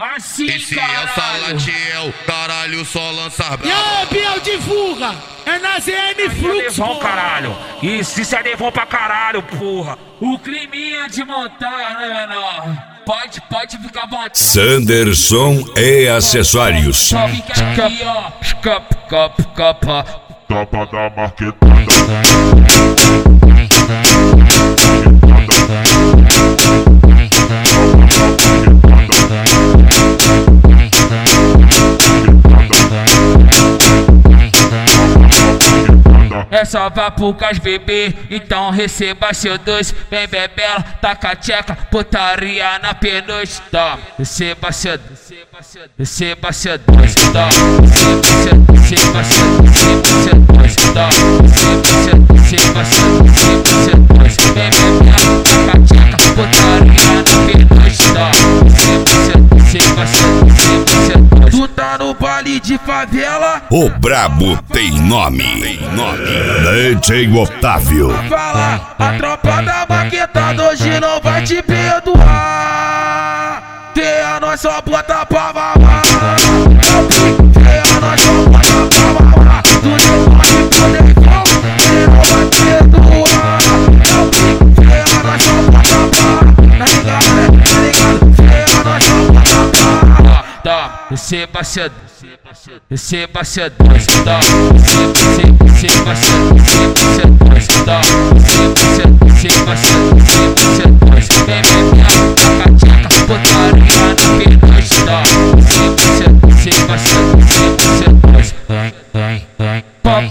Assim, e se caralho. essa latinha, caralho, só lança E brava. aí, Biel, divulga! É na ZN Flux, Devon, porra. caralho. Isso é Devon pra caralho, porra. O climinha de montar, né, menor? Pode ficar à vontade. Sanderson e acessórios. Só fica aqui, ó. Capa. Tapa da marquetada. É só vá pro cais bebê, então receba seu doce. Vem bebela, taca a tcheca, putaria na pernoite. Toma, receba seu doce, receba seu doce. Toma, receba seu doce. Toma, receba seu doce. Vem bebela, taca a tcheca, putaria na pernoite. Toma, receba seu doce. Tu tá no baile de favela? O brabo tem nome. DJ Otávio. Fala, a tropa da maquetada hoje não vai te perdoar. Tenha nós só bota pra mamar. Tenha nós só bota pra mamar. Tu não vai poder não, ele não vai perdoar. Tenha nós só bota pra, tá ligado, né? Tá ligado? Tenha nós só bota pra. Toma, receba cedo. Receba cedo, receba cedo, vem beber, taca tcheca, putaria na pernoite, receba cedo, pop,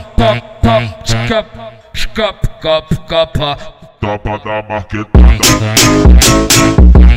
Tapa da marquetada.